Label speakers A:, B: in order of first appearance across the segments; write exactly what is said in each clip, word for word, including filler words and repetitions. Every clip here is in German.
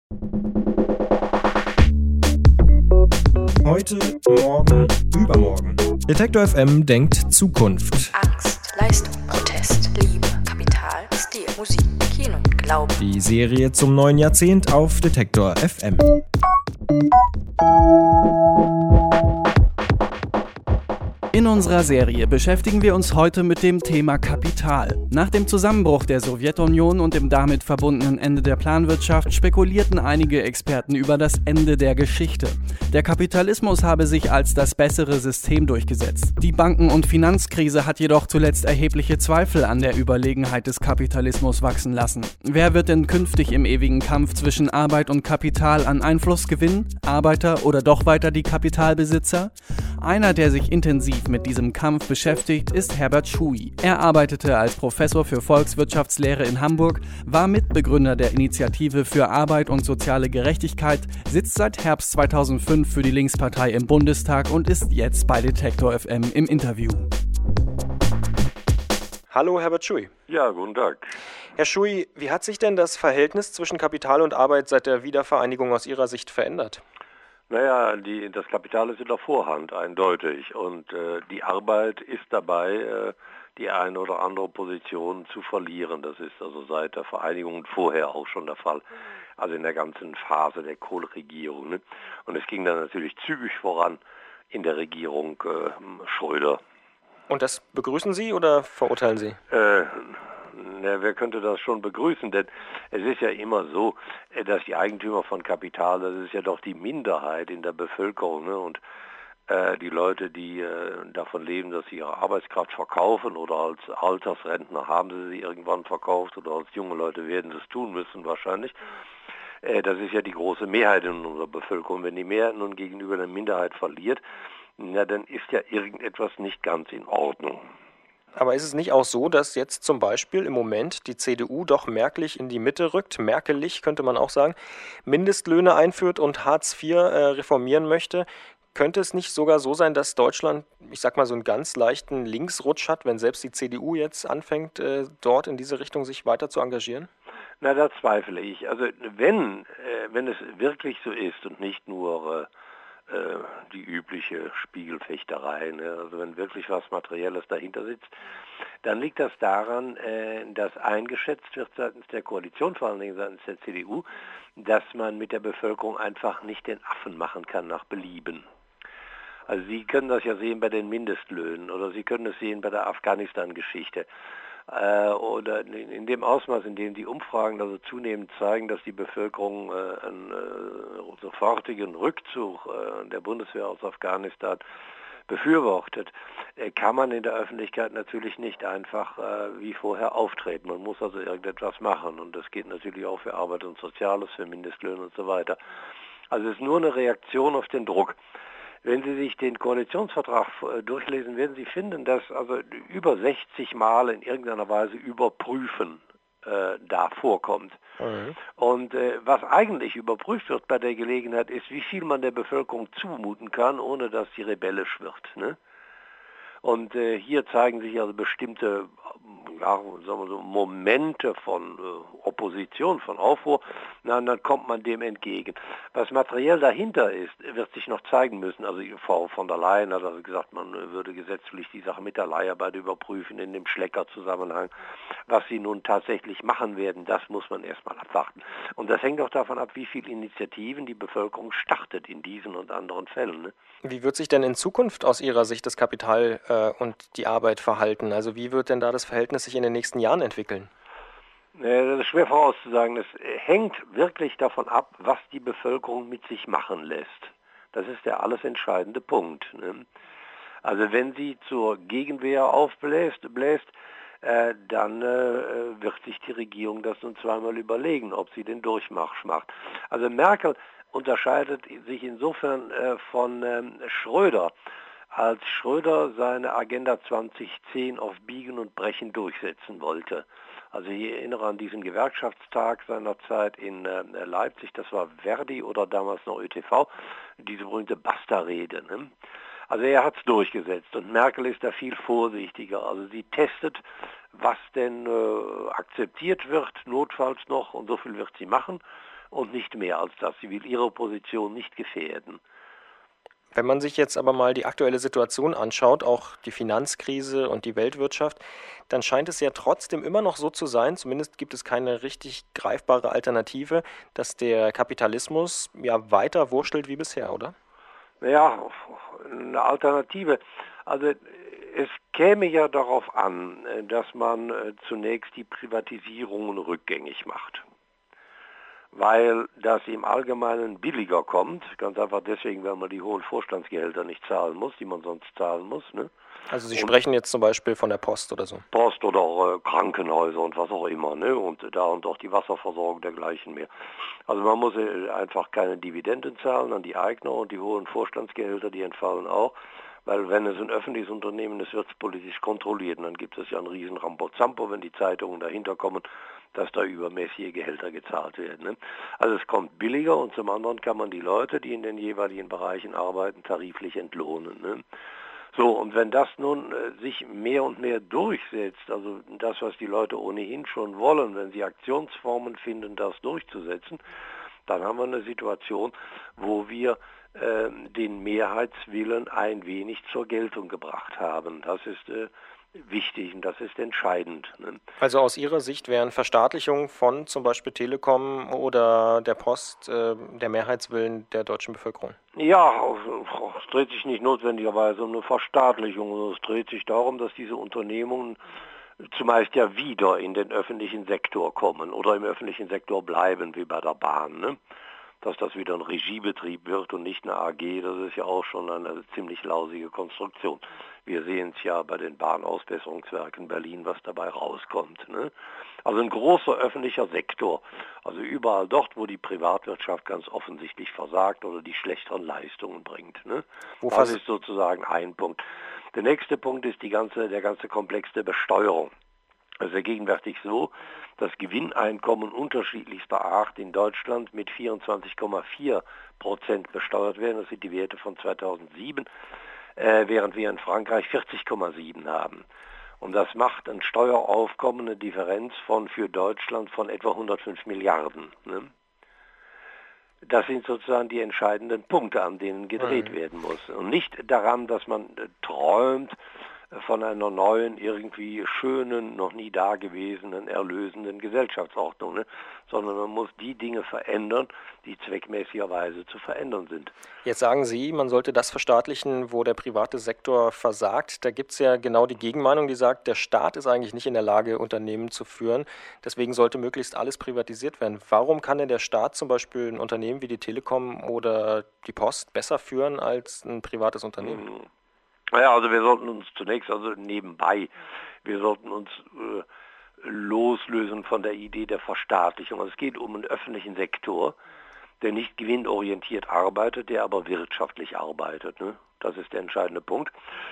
A: Heute, morgen, übermorgen. Detektor F M denkt Zukunft.
B: Angst, Leistung, Protest, Liebe, Kapital, Stil, Musik, Kino, Glaube.
A: Die Serie zum neuen Jahrzehnt auf Detektor F M.
C: In unserer Serie beschäftigen wir uns heute mit dem Thema Kapital. Nach dem Zusammenbruch der Sowjetunion und dem damit verbundenen Ende der Planwirtschaft spekulierten einige Experten über das Ende der Geschichte. Der Kapitalismus habe sich als das bessere System durchgesetzt. Die Banken- und Finanzkrise hat jedoch zuletzt erhebliche Zweifel an der Überlegenheit des Kapitalismus wachsen lassen. Wer wird denn künftig im ewigen Kampf zwischen Arbeit und Kapital an Einfluss gewinnen? Arbeiter oder doch weiter die Kapitalbesitzer? Einer, der sich intensiv mit diesem Kampf beschäftigt, ist Herbert Schui. Er arbeitete als Professor für Volkswirtschaftslehre in Hamburg, war Mitbegründer der Initiative für Arbeit und soziale Gerechtigkeit, sitzt seit Herbst zweitausendfünf für die Linkspartei im Bundestag und ist jetzt bei Detektor F M im Interview.
D: Hallo Herbert Schui.
E: Ja, guten Tag.
D: Herr Schui, wie hat sich denn das Verhältnis zwischen Kapital und Arbeit seit der Wiedervereinigung aus Ihrer Sicht verändert?
E: Naja, die, das Kapital ist in der Vorhand, eindeutig. Und äh, die Arbeit ist dabei, äh, die eine oder andere Position zu verlieren. Das ist also seit der Vereinigung und vorher auch schon der Fall. Also in der ganzen Phase der Kohl-Regierung. Ne? Und es ging dann natürlich zügig voran in der Regierung äh, Schröder.
D: Und das begrüßen Sie oder verurteilen Sie?
E: Äh, Na, wer könnte das schon begrüßen? Denn es ist ja immer so, dass die Eigentümer von Kapital, das ist ja doch die Minderheit in der Bevölkerung. Ne? Und äh, die Leute, die äh, davon leben, dass sie ihre Arbeitskraft verkaufen oder als Altersrentner haben sie sie irgendwann verkauft oder als junge Leute werden sie es tun müssen wahrscheinlich. Äh, das ist ja die große Mehrheit in unserer Bevölkerung. Wenn die Mehrheit nun gegenüber der Minderheit verliert, na, dann ist ja irgendetwas nicht ganz in Ordnung.
D: Aber ist es nicht auch so, dass jetzt zum Beispiel im Moment die C D U doch merklich in die Mitte rückt, merkelig könnte man auch sagen, Mindestlöhne einführt und Hartz vier äh, reformieren möchte? Könnte es nicht sogar so sein, dass Deutschland, ich sag mal, so einen ganz leichten Linksrutsch hat, wenn selbst die C D U jetzt anfängt, äh, dort in diese Richtung sich weiter zu engagieren?
E: Na, da zweifle ich. Also wenn, äh, wenn es wirklich so ist und nicht nur äh, die übliche Spiegelfechterei, ne? Also wenn wirklich was Materielles dahinter sitzt, dann liegt das daran, äh, dass eingeschätzt wird seitens der Koalition, vor allen Dingen seitens der C D U, dass man mit der Bevölkerung einfach nicht den Affen machen kann nach Belieben. Also Sie können das ja sehen bei den Mindestlöhnen oder Sie können es sehen bei der Afghanistan-Geschichte. Äh, oder in dem Ausmaß, in dem die Umfragen also zunehmend zeigen, dass die Bevölkerung äh, einen äh, sofortigen Rückzug äh, der Bundeswehr aus Afghanistan befürwortet, äh, kann man in der Öffentlichkeit natürlich nicht einfach äh, wie vorher auftreten. Man muss also irgendetwas machen und das geht natürlich auch für Arbeit und Soziales, für Mindestlöhne und so weiter. Also es ist nur eine Reaktion auf den Druck. Wenn Sie sich den Koalitionsvertrag durchlesen, werden Sie finden, dass also über sechzig Mal in irgendeiner Weise Überprüfen äh, da vorkommt. Mhm. Und äh, was eigentlich überprüft wird bei der Gelegenheit ist, wie viel man der Bevölkerung zumuten kann, ohne dass sie rebellisch wird. Ne? Und äh, hier zeigen sich also bestimmte ja, sagen wir so, Momente von äh, Opposition, von Aufruhr, na, dann kommt man dem entgegen. Was materiell dahinter ist, wird sich noch zeigen müssen. Also Frau von der Leyen hat also gesagt, man würde gesetzlich die Sache mit der Leiharbeit überprüfen in dem Schlecker-Zusammenhang. Was sie nun tatsächlich machen werden, das muss man erstmal abwarten. Und das hängt auch davon ab, wie viele Initiativen die Bevölkerung startet in diesen und anderen Fällen. Ne?
D: Wie wird sich denn in Zukunft aus Ihrer Sicht das Kapital äh, und die Arbeit verhalten? Also wie wird denn da das Verhältnis sich in den nächsten Jahren entwickeln?
E: Das ist schwer vorauszusagen. Es hängt wirklich davon ab, was die Bevölkerung mit sich machen lässt. Das ist der alles entscheidende Punkt. Ne? Also wenn sie zur Gegenwehr aufbläst, bläst, äh, dann äh, wird sich die Regierung das nun zweimal überlegen, ob sie den Durchmarsch macht. Also Merkel unterscheidet sich insofern äh, von ähm, Schröder. Als Schröder seine Agenda zwanzig zehn auf Biegen und Brechen durchsetzen wollte. Also ich erinnere an diesen Gewerkschaftstag seiner Zeit in äh, Leipzig, das war Verdi oder damals noch Ö T V, diese berühmte Basta-Rede. Ne? Also er hat es durchgesetzt und Merkel ist da viel vorsichtiger. Also sie testet, was denn äh, akzeptiert wird, notfalls noch, und so viel wird sie machen. und nicht mehr als das. Sie will ihre Position nicht gefährden.
D: Wenn man sich jetzt aber mal die aktuelle Situation anschaut, auch die Finanzkrise und die Weltwirtschaft, dann scheint es ja trotzdem immer noch so zu sein, zumindest gibt es keine richtig greifbare Alternative, dass der Kapitalismus ja weiter wurschtelt wie bisher, oder?
E: Ja, eine Alternative. Also es käme ja darauf an, dass man zunächst die Privatisierungen rückgängig macht. Weil das im Allgemeinen billiger kommt, ganz einfach deswegen, weil man die hohen Vorstandsgehälter nicht zahlen muss, die man sonst zahlen muss. Ne?
D: Also Sie
E: und
D: sprechen jetzt zum Beispiel von der Post oder so.
E: Post oder äh, Krankenhäuser und was auch immer, ne? Und da und auch die Wasserversorgung dergleichen mehr. Also man muss äh, einfach keine Dividenden zahlen an die Eigner und die hohen Vorstandsgehälter, die entfallen auch. Weil wenn es ein öffentliches Unternehmen ist, wird es politisch kontrolliert. Und dann gibt es ja einen riesen Rambozampo, wenn die Zeitungen dahinter kommen, dass da übermäßige Gehälter gezahlt werden. Ne? Also es kommt billiger und zum anderen kann man die Leute, die in den jeweiligen Bereichen arbeiten, tariflich entlohnen. Ne? So, und wenn das nun äh, sich mehr und mehr durchsetzt, also das, was die Leute ohnehin schon wollen, wenn sie Aktionsformen finden, das durchzusetzen, dann haben wir eine Situation, wo wir äh, den Mehrheitswillen ein wenig zur Geltung gebracht haben. Das ist äh, wichtig und das ist entscheidend. Ne?
D: Also aus Ihrer Sicht wären Verstaatlichungen von zum Beispiel Telekom oder der Post äh, der Mehrheitswillen der deutschen Bevölkerung?
E: Ja, es dreht sich nicht notwendigerweise um eine Verstaatlichung. Es dreht sich darum, dass diese Unternehmungen zumeist ja wieder in den öffentlichen Sektor kommen oder im öffentlichen Sektor bleiben, wie bei der Bahn. Ne? Dass das wieder ein Regiebetrieb wird und nicht eine A G, das ist ja auch schon eine ziemlich lausige Konstruktion. Wir sehen es ja bei den Bahnausbesserungswerken Berlin, was dabei rauskommt. Ne? Also ein großer öffentlicher Sektor, also überall dort, wo die Privatwirtschaft ganz offensichtlich versagt oder die schlechteren Leistungen bringt. Ne? Das ist sozusagen ein Punkt. Der nächste Punkt ist die ganze, der ganze Komplex der Besteuerung. Es ist ja gegenwärtig so, dass Gewinneinkommen unterschiedlichster Art in Deutschland mit vierundzwanzig Komma vier Prozent besteuert werden. Das sind die Werte von zweitausendsieben, äh, während wir in Frankreich vierzig Komma sieben haben. Und das macht ein Steueraufkommen, eine Differenz von für Deutschland von etwa hundertfünf Milliarden. Ne? Das sind sozusagen die entscheidenden Punkte, an denen gedreht mhm. werden muss. Und nicht daran, dass man äh, träumt von einer neuen, irgendwie schönen, noch nie dagewesenen, erlösenden Gesellschaftsordnung, ne? Sondern man muss die Dinge verändern, die zweckmäßigerweise zu verändern sind.
D: Jetzt sagen Sie, man sollte das verstaatlichen, wo der private Sektor versagt. Da gibt es ja genau die Gegenmeinung, die sagt, der Staat ist eigentlich nicht in der Lage, Unternehmen zu führen. Deswegen sollte möglichst alles privatisiert werden. Warum kann denn der Staat zum Beispiel ein Unternehmen wie die Telekom oder die Post besser führen als ein privates Unternehmen?
E: Hm. Ja, also wir sollten uns zunächst, also nebenbei, wir sollten uns äh, loslösen von der Idee der Verstaatlichung. Also es geht um einen öffentlichen Sektor, der nicht gewinnorientiert arbeitet, der aber wirtschaftlich arbeitet. Ne? Das ist der entscheidende Punkt.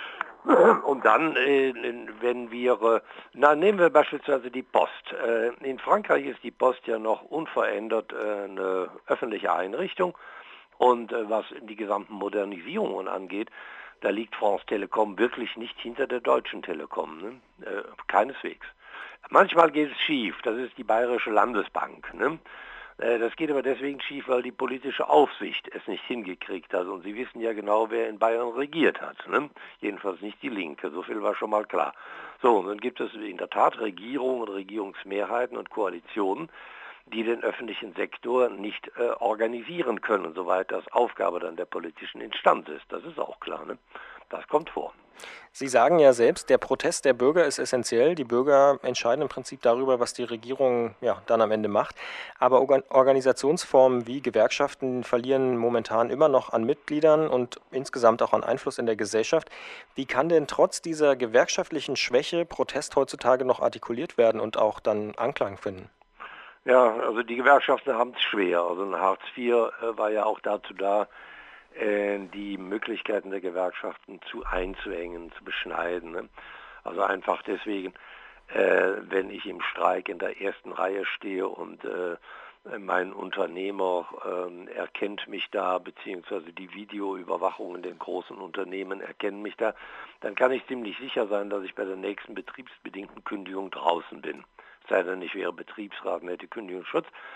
E: Und dann, äh, wenn wir, äh, na nehmen wir beispielsweise die Post. Äh, in Frankreich ist die Post ja noch unverändert äh, eine öffentliche Einrichtung. Und äh, was die gesamten Modernisierungen angeht, da liegt France Telekom wirklich nicht hinter der Deutschen Telekom, ne? äh, keineswegs. Manchmal geht es schief, das ist die Bayerische Landesbank. Ne? Äh, das geht aber deswegen schief, weil die politische Aufsicht es nicht hingekriegt hat. Und Sie wissen ja genau, wer in Bayern regiert hat. Ne? Jedenfalls nicht die Linke, so viel war schon mal klar. So, und dann gibt es in der Tat Regierungen und Regierungsmehrheiten und Koalitionen, die den öffentlichen Sektor nicht äh, organisieren können, soweit das Aufgabe dann der politischen Instanz ist. Das ist auch klar, ne? Das kommt vor.
D: Sie sagen ja selbst, der Protest der Bürger ist essentiell. Die Bürger entscheiden im Prinzip darüber, was die Regierung ja, dann am Ende macht. Aber Organisationsformen wie Gewerkschaften verlieren momentan immer noch an Mitgliedern und insgesamt auch an Einfluss in der Gesellschaft. Wie kann denn trotz dieser gewerkschaftlichen Schwäche Protest heutzutage noch artikuliert werden und auch dann Anklang finden?
E: Ja, also die Gewerkschaften haben es schwer. Also ein Hartz vier äh, war ja auch dazu da, äh, die Möglichkeiten der Gewerkschaften zu einzuengen, zu beschneiden. Ne? Also einfach deswegen, äh, wenn ich im Streik in der ersten Reihe stehe und äh, mein Unternehmer äh, erkennt mich da, beziehungsweise die Videoüberwachung in den großen Unternehmen erkennen mich da, dann kann ich ziemlich sicher sein, dass ich bei der nächsten betriebsbedingten Kündigung draußen bin. Sei denn, ich wäre Betriebsrat und hätte Kündigungsschutz.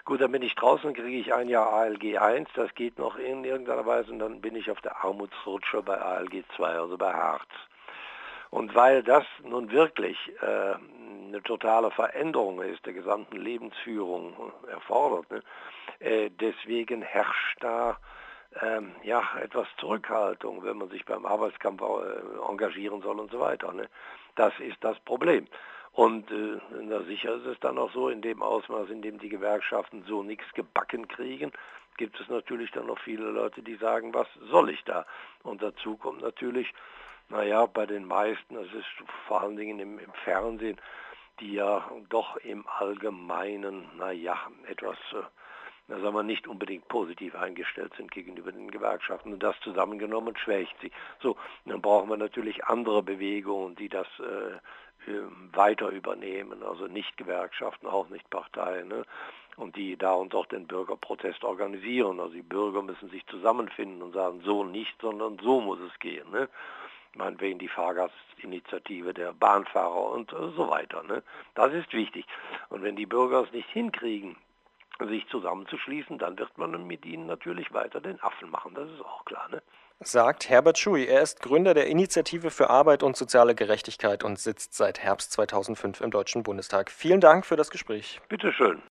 E: Gut, dann bin ich draußen, kriege ich ein Jahr A L G eins, das geht noch in irgendeiner Weise und dann bin ich auf der Armutsrutsche bei A L G zwei, also bei Hartz. Und weil das nun wirklich äh, eine totale Veränderung ist, der gesamten Lebensführung erfordert, ne? äh, deswegen herrscht da ähm, ja etwas Zurückhaltung, wenn man sich beim Arbeitskampf äh, engagieren soll und so weiter. Ne? Das ist das Problem. Und äh, na sicher ist es dann auch so, in dem Ausmaß, in dem die Gewerkschaften so nichts gebacken kriegen, gibt es natürlich dann noch viele Leute, die sagen, was soll ich da? Und dazu kommt natürlich, naja, bei den meisten, das ist vor allen Dingen im, im Fernsehen, die ja doch im Allgemeinen, naja, etwas, äh, na, sagen wir, nicht unbedingt positiv eingestellt sind gegenüber den Gewerkschaften. Und das zusammengenommen schwächt sie. So, dann brauchen wir natürlich andere Bewegungen, die das äh, weiter übernehmen, also nicht Gewerkschaften, auch nicht Parteien, ne? Und die da und dort den Bürgerprotest organisieren. Also die Bürger müssen sich zusammenfinden und sagen, so nicht, sondern so muss es gehen. Ne? Meinetwegen die Fahrgastinitiative der Bahnfahrer und äh, so weiter. Ne? Das ist wichtig. Und wenn die Bürger es nicht hinkriegen, sich zusammenzuschließen, dann wird man mit ihnen natürlich weiter den Affen machen. Das ist auch klar, ne?
D: Sagt Herbert Schui. Er ist Gründer der Initiative für Arbeit und soziale Gerechtigkeit und sitzt seit Herbst zweitausendfünf im Deutschen Bundestag. Vielen Dank für das Gespräch.
E: Bitteschön.